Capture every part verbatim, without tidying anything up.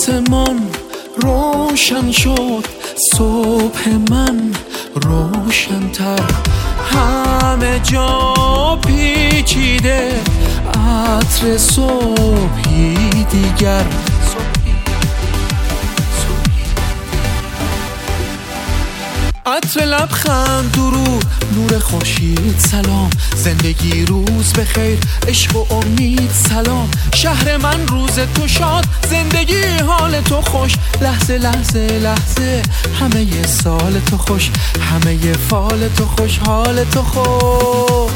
آسمان روشن شد، صبح من روشن‌تر، همه جا پیچیده عطر صبحی دیگر. عطر لبخند، درود، نور خورشید، سلام، زندگی روز بخیر، عشق و امید، سلام. شهر من روز تو شاد، زندگی حال تو خوش، لحظه لحظه لحظه همه سال تو خوش، همه فال تو خوش، حال تو خوش.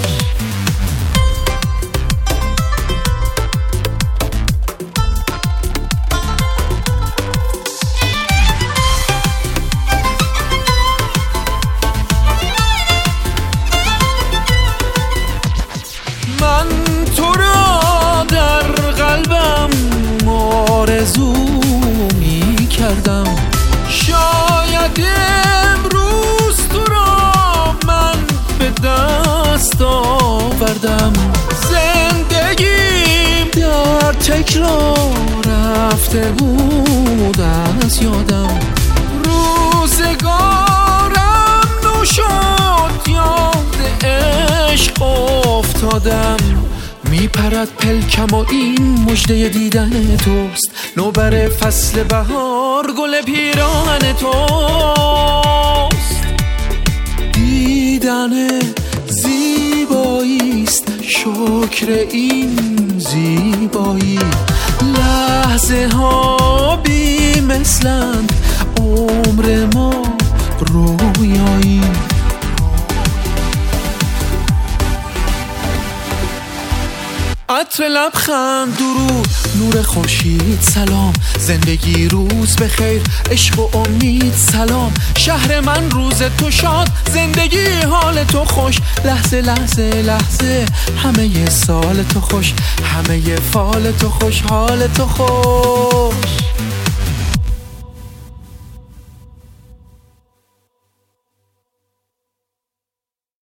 من تو را در قلبم آرزو می کردم، شاید امروز تو را من به دست آوردم. زندگیم در تکرار رفته بود از یادم، روزگارم نو شد، یاد عشق افتادم. میپرد پلکم و این مژده دیدن توست، نوبر فصل بهار گل پیراهن توست. دیدن زیباییست، شکر این زیبایی، لحظه ها بی مثلند، عمر ما رویایی. عطر لبخند، درود، نور خورشید، سلام، زندگی روز بخیر، عشق و امید، سلام. شهر من روز تو شاد، زندگی حال تو خوش، لحظه لحظه لحظه همه سال تو خوش، همه فال تو خوش، حال تو خوش.